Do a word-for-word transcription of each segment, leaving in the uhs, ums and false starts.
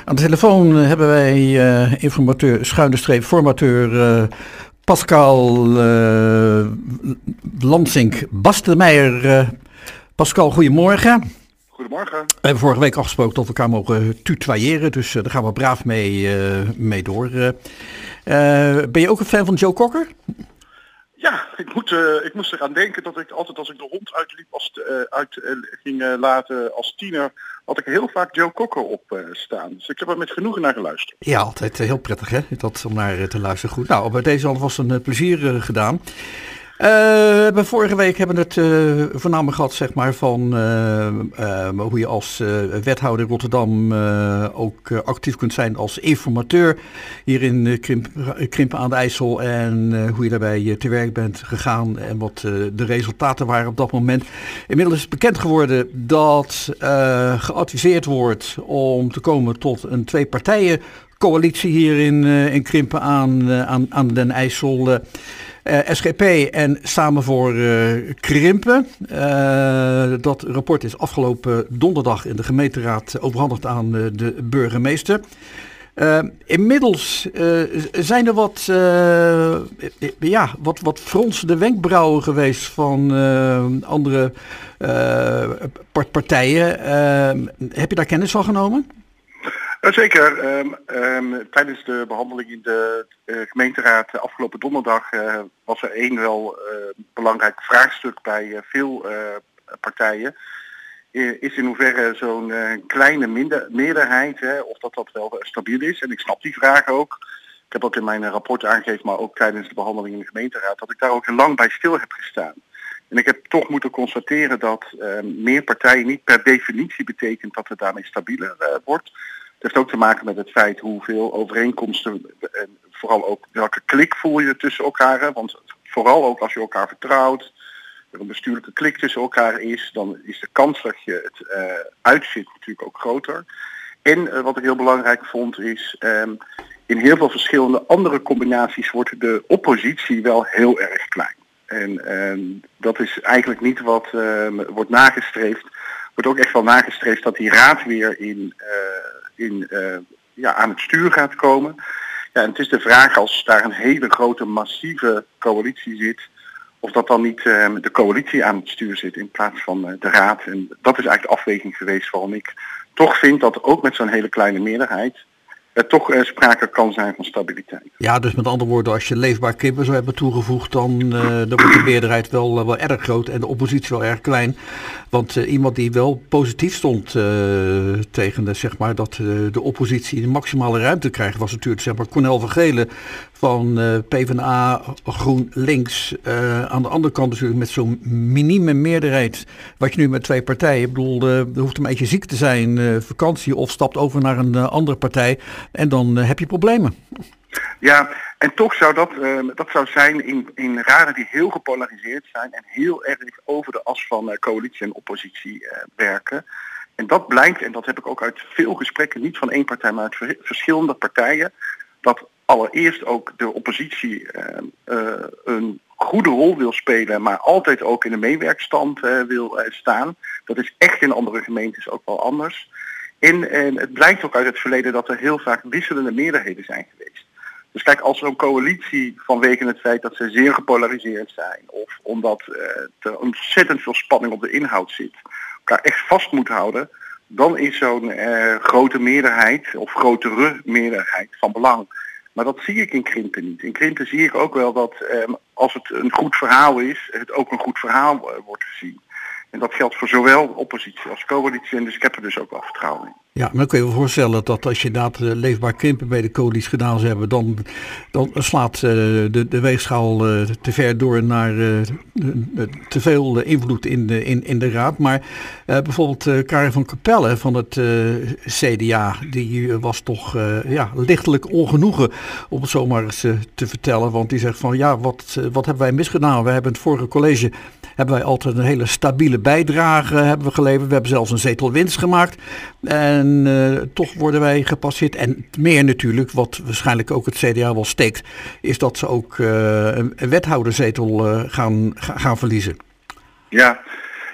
Aan de telefoon hebben wij uh, informateur, schuine streep, formateur uh, Pascal uh, Lansink-Bastemeijer. Uh, Pascal, goedemorgen. Goedemorgen. We hebben vorige week afgesproken dat we elkaar mogen tutoyeren, dus uh, daar gaan we braaf mee, uh, mee door. Uh, ben je ook een fan van Joe Cocker? Ja, ik, moet, uh, ik moest eraan denken dat ik altijd als ik de hond uitliep, als uh, uit uh, ging uh, laten als tiener, had ik heel vaak Joe Cocker op uh, staan. Dus ik heb er met genoegen naar geluisterd. Ja, altijd uh, heel prettig hè, dat, om naar uh, te luisteren. Goed, nou, bij deze alvast een uh, plezier uh, gedaan. Uh, we vorige week hebben we het uh, voornamelijk gehad zeg maar, van uh, uh, hoe je als uh, wethouder in Rotterdam uh, ook uh, actief kunt zijn als informateur hier in uh, Krimp, Krimpen aan de IJssel en uh, hoe je daarbij uh, te werk bent gegaan en wat uh, de resultaten waren op dat moment. Inmiddels is bekend geworden dat uh, geadviseerd wordt om te komen tot een twee partijen coalitie hier in, uh, in Krimpen aan, uh, aan, aan den IJssel. Uh, Uh, S G P en Samen voor uh, Krimpen. Uh, dat rapport is afgelopen donderdag in de gemeenteraad overhandigd aan uh, de burgemeester. Uh, inmiddels uh, zijn er wat, uh, ja, wat, wat fronsende wenkbrauwen geweest van uh, andere uh, partijen. Uh, heb je daar kennis van genomen? Zeker. Um, um, tijdens de behandeling in de uh, gemeenteraad afgelopen donderdag uh, was er één wel uh, belangrijk vraagstuk bij uh, veel uh, partijen. Uh, is in hoeverre zo'n uh, kleine minder, meerderheid, hè, of dat dat wel uh, stabiel is. En ik snap die vraag ook. Ik heb ook in mijn uh, rapport aangegeven, maar ook tijdens de behandeling in de gemeenteraad, dat ik daar ook heel lang bij stil heb gestaan. En ik heb toch moeten constateren dat uh, meer partijen niet per definitie betekent dat het daarmee stabieler uh, wordt. Het heeft ook te maken met het feit hoeveel overeenkomsten en vooral ook welke klik voel je tussen elkaar. Want vooral ook als je elkaar vertrouwt, er een bestuurlijke klik tussen elkaar is, dan is de kans dat je het uh, uitzit natuurlijk ook groter. En uh, wat ik heel belangrijk vond is, um, in heel veel verschillende andere combinaties wordt de oppositie wel heel erg klein. En um, dat is eigenlijk niet wat uh, wordt nagestreefd. Wordt ook echt wel nagestreefd dat die raad weer in... Uh, in, uh, ja, aan het stuur gaat komen. Ja, en het is de vraag als daar een hele grote massieve coalitie zit, of dat dan niet uh, de coalitie aan het stuur zit in plaats van uh, de raad. En dat is eigenlijk de afweging geweest waarom ik toch vind dat ook met zo'n hele kleine meerderheid er toch uh, sprake kan zijn van stabiliteit. Ja, dus met andere woorden, als je Leefbaar Krimpen zou hebben toegevoegd, dan, uh, dan wordt de meerderheid wel, uh, wel erg groot en de oppositie wel erg klein. Want uh, iemand die wel positief stond uh, tegen de, zeg maar, dat uh, de oppositie de maximale ruimte krijgt, was natuurlijk zeg maar, Cornel van Gelen van uh, PvdA, GroenLinks. Uh, aan de andere kant natuurlijk met zo'n minieme meerderheid, wat je nu met twee partijen, ik bedoel, uh, er hoeft een beetje ziek te zijn, uh, vakantie of stapt over naar een uh, andere partij. En dan uh, heb je problemen. Ja, en toch zou dat, uh, dat zou zijn in, in raden die heel gepolariseerd zijn en heel erg over de as van uh, coalitie en oppositie uh, werken. En dat blijkt, en dat heb ik ook uit veel gesprekken, niet van één partij, maar uit verschillende partijen, dat allereerst ook de oppositie uh, uh, een goede rol wil spelen, maar altijd ook in de meewerkstand uh, wil uh, staan. Dat is echt in andere gemeentes ook wel anders. En, en het blijkt ook uit het verleden dat er heel vaak wisselende meerderheden zijn geweest. Dus kijk, als zo'n coalitie vanwege het feit dat ze zeer gepolariseerd zijn, of omdat uh, er ontzettend veel spanning op de inhoud zit, elkaar echt vast moet houden, dan is zo'n uh, grote meerderheid of grotere meerderheid van belang. Maar dat zie ik in Krimpen niet. In Krimpen zie ik ook wel dat um, als het een goed verhaal is, het ook een goed verhaal uh, wordt gezien. En dat geldt voor zowel oppositie als coalitie. En dus ik heb er dus ook wel vertrouwen in. Ja, maar dan kun je je voorstellen dat als je inderdaad uh, Leefbaar Krimpen bij de coalitie gedaan zou hebben, dan, dan slaat uh, de, de weegschaal uh, te ver door naar uh, te veel uh, invloed in de, in, in de raad. Maar uh, bijvoorbeeld uh, Karin van Capelle van het uh, C D A, die uh, was toch uh, ja, lichtelijk ongenoegen, om het zomaar eens uh, te vertellen. Want die zegt van ja, wat, uh, wat hebben wij misgedaan? We hebben het vorige college hebben wij altijd een hele stabiele bijdrage hebben we geleverd. We hebben zelfs een zetel winst gemaakt. En uh, toch worden wij gepasseerd. En meer natuurlijk, wat waarschijnlijk ook het C D A wel steekt, is dat ze ook uh, een wethouderzetel uh, gaan, gaan verliezen. Ja.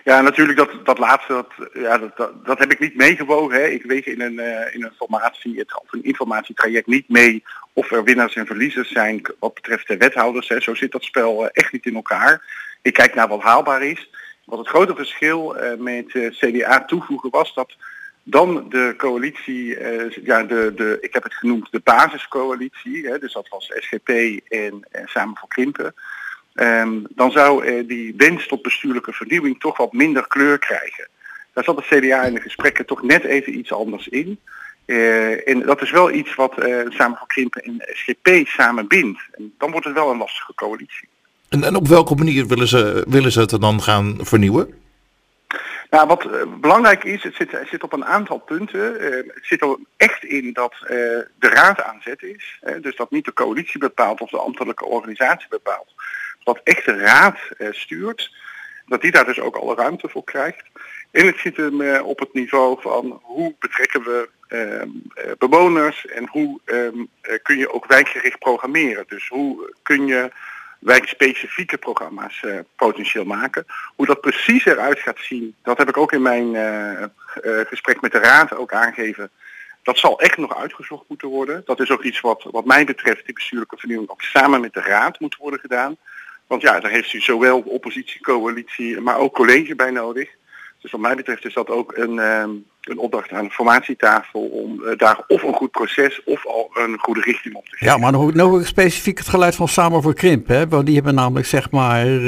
Ja, natuurlijk dat, dat laatste, dat, ja, dat, dat, dat heb ik niet meegewogen. Hè. Ik weeg in een, uh, in een formatie, of een informatietraject niet mee of er winnaars en verliezers zijn wat betreft de wethouders. Hè. Zo zit dat spel uh, echt niet in elkaar. Ik kijk naar wat haalbaar is. Wat het grote verschil uh, met uh, C D A toevoegen was dat dan de coalitie, uh, ja, de, de, ik heb het genoemd de basiscoalitie, hè, dus dat was S G P en, en Samen voor Krimpen. Um, dan zou uh, die wens tot bestuurlijke vernieuwing toch wat minder kleur krijgen. Daar zat de C D A in de gesprekken toch net even iets anders in. Uh, en dat is wel iets wat uh, Samen voor Krimpen en S G P samen bindt. En dan wordt het wel een lastige coalitie. En, en op welke manier willen ze, willen ze het er dan gaan vernieuwen? Nou, wat uh, belangrijk is, het zit, het zit op een aantal punten. Uh, het zit er echt in dat uh, de raad aan zet is. Uh, dus dat niet de coalitie bepaalt of de ambtelijke organisatie bepaalt. Dat echt de raad uh, stuurt. Dat die daar dus ook alle ruimte voor krijgt. En het zit hem uh, op het niveau van hoe betrekken we uh, uh, bewoners en hoe um, uh, kun je ook wijkgericht programmeren. Dus hoe kun je wijkspecifieke programma's uh, potentieel maken. Hoe dat precies eruit gaat zien, dat heb ik ook in mijn uh, uh, gesprek met de raad ook aangegeven. Dat zal echt nog uitgezocht moeten worden. Dat is ook iets wat, wat mij betreft, die bestuurlijke vernieuwing ook samen met de raad moet worden gedaan. Want ja, daar heeft u zowel oppositie, coalitie, maar ook college bij nodig. Dus wat mij betreft is dat ook een, um, een opdracht aan de formatietafel om uh, daar of een goed proces of al een goede richting op te geven. Ja, maar nog, nog specifiek het geluid van Samen voor Krimpen. Hè? Want die hebben namelijk zeg maar uh,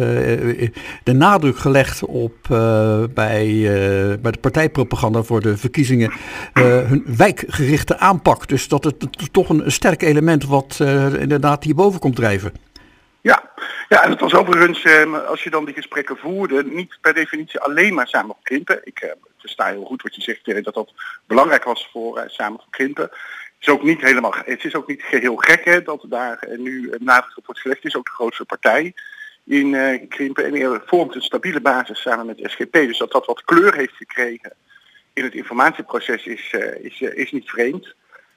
de nadruk gelegd op uh, bij, uh, bij de partijpropaganda voor de verkiezingen uh, hun wijkgerichte aanpak. Dus dat het, het toch een sterk element wat uh, inderdaad hierboven komt drijven. Ja, ja, en het was overigens, eh, als je dan die gesprekken voerde, niet per definitie alleen maar Samen voor Krimpen. Ik eh, versta heel goed wat je zegt, eh, dat dat belangrijk was voor eh, Samen voor Krimpen. Het is ook niet helemaal, het is ook niet geheel gek hè, dat daar eh, nu een nadruk op wordt gelegd. Het is ook de grootste partij in uh, Krimpen en er vormt een stabiele basis samen met S G P. Dus dat dat wat kleur heeft gekregen in het informatieproces is, uh, is, uh, is niet vreemd.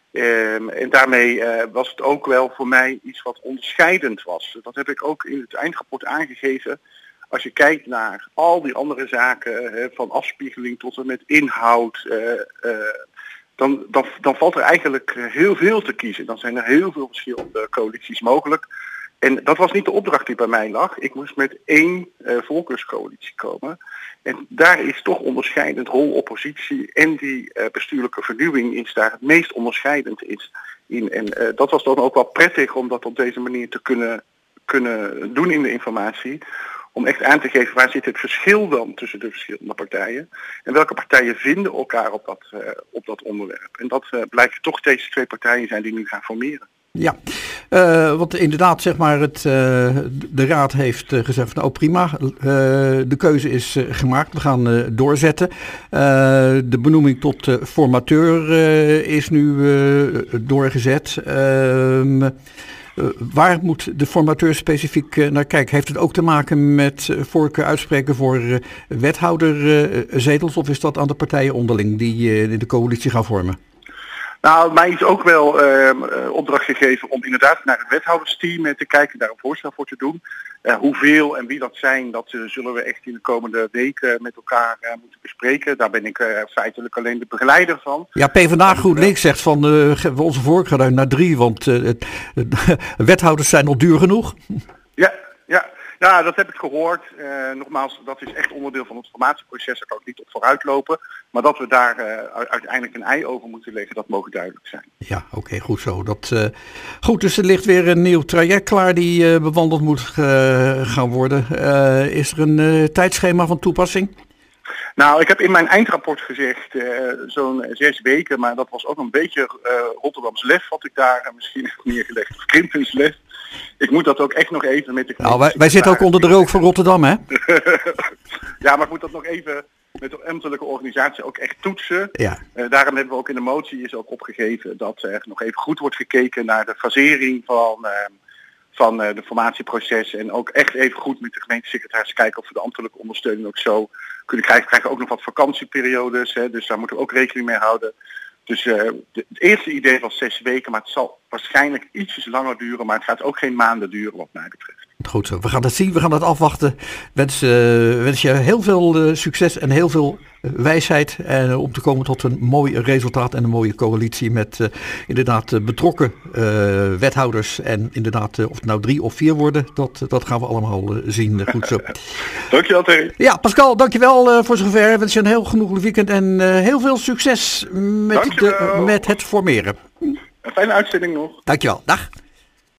Um, en daarmee uh, was het ook wel voor mij iets wat onderscheidend was. Dat heb ik ook in het eindrapport aangegeven. Als je kijkt naar al die andere zaken, uh, van afspiegeling tot en met inhoud, uh, uh, dan, dan, dan valt er eigenlijk heel veel te kiezen. Dan zijn er heel veel verschillende coalities mogelijk. En dat was niet de opdracht die bij mij lag. Ik moest met één uh, voorkeurscoalitie komen. En daar is toch onderscheidend rol oppositie en die uh, bestuurlijke vernieuwing is daar het meest onderscheidend is in. En uh, dat was dan ook wel prettig om dat op deze manier te kunnen, kunnen doen in de informatie. Om echt aan te geven waar zit het verschil dan tussen de verschillende partijen. En welke partijen vinden elkaar op dat, uh, op dat onderwerp. En dat uh, blijkt toch deze twee partijen zijn die nu gaan formeren. Ja, uh, want inderdaad, zeg maar, het, uh, de raad heeft uh, gezegd van, oh prima, uh, de keuze is uh, gemaakt, we gaan uh, doorzetten. Uh, de benoeming tot uh, formateur uh, is nu uh, doorgezet. Uh, uh, waar moet de formateur specifiek uh, naar kijken? Heeft het ook te maken met uh, voorkeur uitspreken voor uh, wethouderzetels uh, of is dat aan de partijen onderling die uh, de coalitie gaan vormen? Nou, mij is ook wel uh, opdracht gegeven om inderdaad naar het wethoudersteam te kijken, daar een voorstel voor te doen. Uh, hoeveel en wie dat zijn, dat uh, zullen we echt in de komende weken met elkaar uh, moeten bespreken. Daar ben ik uh, feitelijk alleen de begeleider van. Ja, PvdA GroenLinks zegt van uh, onze voorkeur naar drie, want uh, het, het, wethouders zijn al duur genoeg. Ja, ja. Ja, dat heb ik gehoord. Uh, nogmaals, dat is echt onderdeel van het formatieproces. Daar kan ik niet op vooruit lopen. Maar dat we daar uh, uiteindelijk een ei over moeten leggen, dat mogen duidelijk zijn. Ja, oké, okay, goed zo. Dat, uh, goed, dus er ligt weer een nieuw traject klaar die uh, bewandeld moet uh, gaan worden. Uh, is er een uh, tijdschema van toepassing? Nou, ik heb in mijn eindrapport gezegd uh, zo'n zes weken. Maar dat was ook een beetje uh, Rotterdams lef wat ik daar uh, misschien heb neergelegd. Of Krimpens lef. Ik moet dat ook echt nog even met de... Nou, wij, wij zitten ook onder de rook van Rotterdam, hè? Ja, maar ik moet dat nog even met de ambtelijke organisatie ook echt toetsen. Ja. Uh, daarom hebben we ook in de motie is ook opgegeven dat er nog even goed wordt gekeken naar de fasering van, uh, van uh, de formatieproces. En ook echt even goed met de gemeentesecretaris kijken of we de ambtelijke ondersteuning ook zo kunnen krijgen. We krijgen ook nog wat vakantieperiodes, hè, dus daar moeten we ook rekening mee houden. Dus uh, de, het eerste idee was zes weken, maar het zal waarschijnlijk ietsjes langer duren. Maar het gaat ook geen maanden duren wat mij betreft. Goed zo. We gaan het zien, we gaan het afwachten. Wens, uh, wens je heel veel uh, succes en heel veel uh, wijsheid. En uh, om te komen tot een mooi resultaat en een mooie coalitie met uh, inderdaad uh, betrokken uh, wethouders. En inderdaad, uh, of het nou drie of vier worden, dat, dat gaan we allemaal uh, zien. Uh, goed zo. Dankjewel, Terry. Ja, Pascal, dankjewel uh, voor zover. Wens je een heel genoeglijk weekend en uh, heel veel succes met, de, met het formeren. Een fijne uitzending nog. Dankjewel. Dag.